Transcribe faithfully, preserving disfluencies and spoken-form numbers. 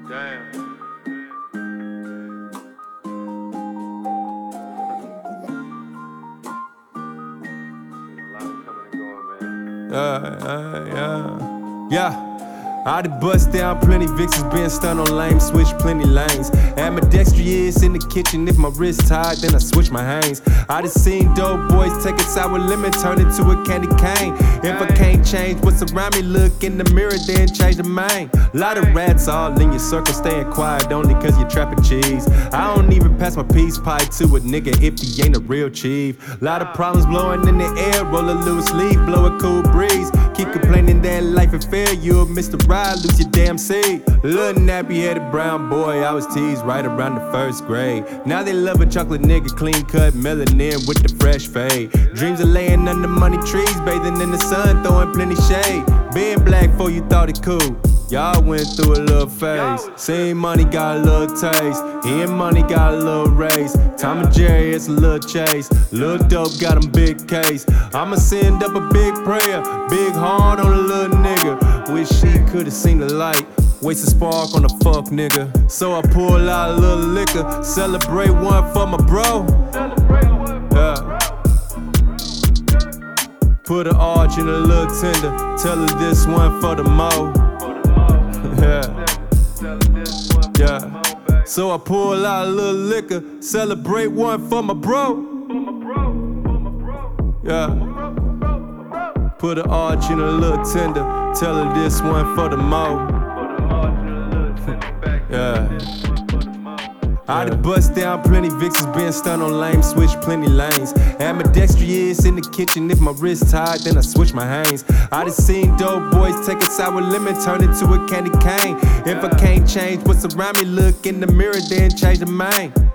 Damn. Yeah, yeah, yeah. Yeah. I done bust down plenty Vixens, been stunned on lame, switch plenty lanes. Ambidextrous in the kitchen, if my wrist tied, then I switch my hands. I done seen dope boys take a sour lemon, turn it to a candy cane. If I can't change what's around me, look in the mirror, then change the mind. Lot of rats all in your circle, staying quiet only cause you're trapping cheese. I don't even pass my peace pie to a nigga if he ain't a real chief. Lot of problems blowing in the air, roll a loose leaf, blow a cool breeze. Keep complaining that life is fair, you'll miss the ride, lose your damn seed. Little nappy-headed brown boy, I was teased right around the first grade. Now they love a chocolate nigga, clean cut, melanin with the fresh fade. Dreams of laying under money trees, bathing in the sun, throwing plenty shade. Being black for you thought it cool, y'all went through a little phase. Seen money got a little taste, hearing money got a little race. Tom and Jerry, it's a little chase. Little dope got him big case. I'ma send up a big prayer, big heart on a little nigga. Wish she could've seen the light, waste a spark on a fuck nigga. So I pull out a little liquor, celebrate one for my bro. Yeah. Put an arch in a little tender, tell her this one for the mo. Yeah. Yeah. So I pull out a little liquor, celebrate one for my bro. Yeah. Put an arch in a little tender, tell her this one for the mo. Yeah. I done bust down plenty Vixens, been stunned on lame, switch plenty lanes. Ambidextrous in the kitchen, if my wrist tied, then I switch my hands. I done seen dope boys take a sour lemon, turn it to a candy cane. If I can't change what's around me, look in the mirror, then change the mind.